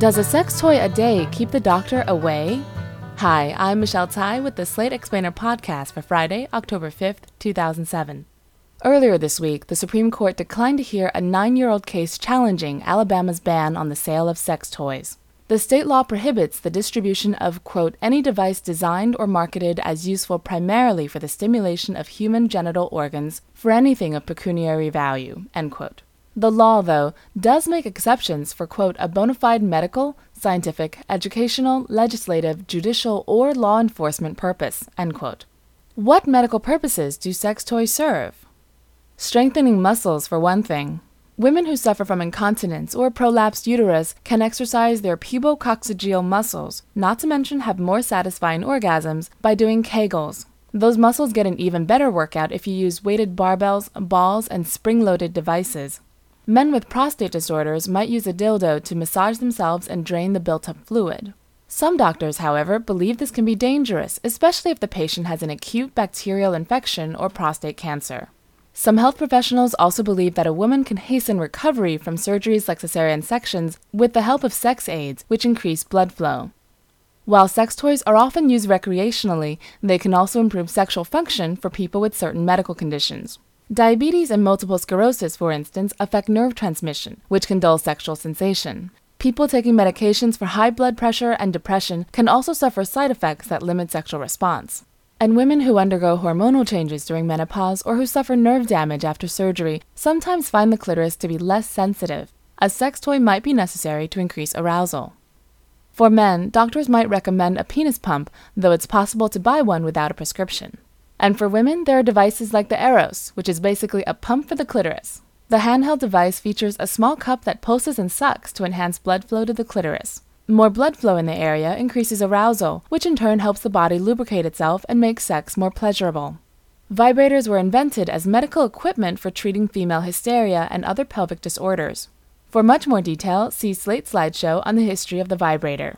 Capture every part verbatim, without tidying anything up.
Does a sex toy a day keep the doctor away? Hi, I'm Michelle Tai with the Slate Explainer podcast for Friday, October fifth, two thousand seven. Earlier this week, the Supreme Court declined to hear a nine-year-old case challenging Alabama's ban on the sale of sex toys. The state law prohibits the distribution of, quote, any device designed or marketed as useful primarily for the stimulation of human genital organs for anything of pecuniary value, end quote. The law, though, does make exceptions for, quote, a bona fide medical, scientific, educational, legislative, judicial, or law enforcement purpose, end quote. What medical purposes do sex toys serve? Strengthening muscles, for one thing. Women who suffer from incontinence or prolapsed uterus can exercise their pubococcygeal muscles, not to mention have more satisfying orgasms, by doing Kegels. Those muscles get an even better workout if you use weighted barbells, balls, and spring-loaded devices. Men with prostate disorders might use a dildo to massage themselves and drain the built-up fluid. Some doctors, however, believe this can be dangerous, especially if the patient has an acute bacterial infection or prostate cancer. Some health professionals also believe that a woman can hasten recovery from surgeries like cesarean sections with the help of sex aids, which increase blood flow. While sex toys are often used recreationally, they can also improve sexual function for people with certain medical conditions. Diabetes and multiple sclerosis, for instance, affect nerve transmission, which can dull sexual sensation. People taking medications for high blood pressure and depression can also suffer side effects that limit sexual response. And women who undergo hormonal changes during menopause or who suffer nerve damage after surgery sometimes find the clitoris to be less sensitive. A sex toy might be necessary to increase arousal. For men, doctors might recommend a penis pump, though it's possible to buy one without a prescription. And for women, there are devices like the Eros, which is basically a pump for the clitoris. The handheld device features a small cup that pulses and sucks to enhance blood flow to the clitoris. More blood flow in the area increases arousal, which in turn helps the body lubricate itself and make sex more pleasurable. Vibrators were invented as medical equipment for treating female hysteria and other pelvic disorders. For much more detail, see Slate slideshow on the history of the vibrator.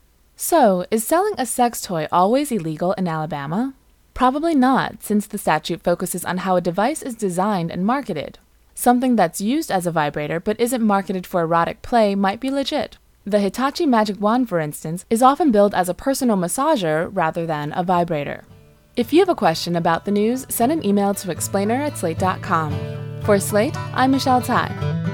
So, is selling a sex toy always illegal in Alabama? Probably not, since the statute focuses on how a device is designed and marketed. Something that's used as a vibrator but isn't marketed for erotic play might be legit. The Hitachi Magic Wand, for instance, is often billed as a personal massager rather than a vibrator. If you have a question about the news, send an email to explainer at slate dot com. For Slate, I'm Michelle Tai.